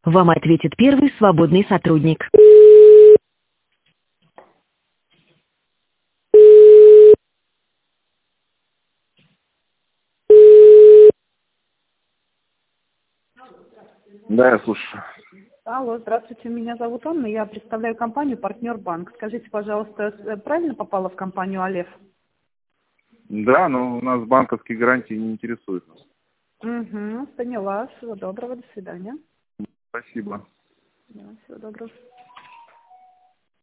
Вам ответит первый свободный сотрудник. Да, я слушаю. Алло, здравствуйте, меня зовут Анна, я представляю компанию «Партнер Банк». Скажите, пожалуйста, правильно попала в компанию «Алеф»? Да, но у нас банковские гарантии не интересуют. Угу, поняла. Всего доброго, до свидания. Спасибо. Да, всего доброго.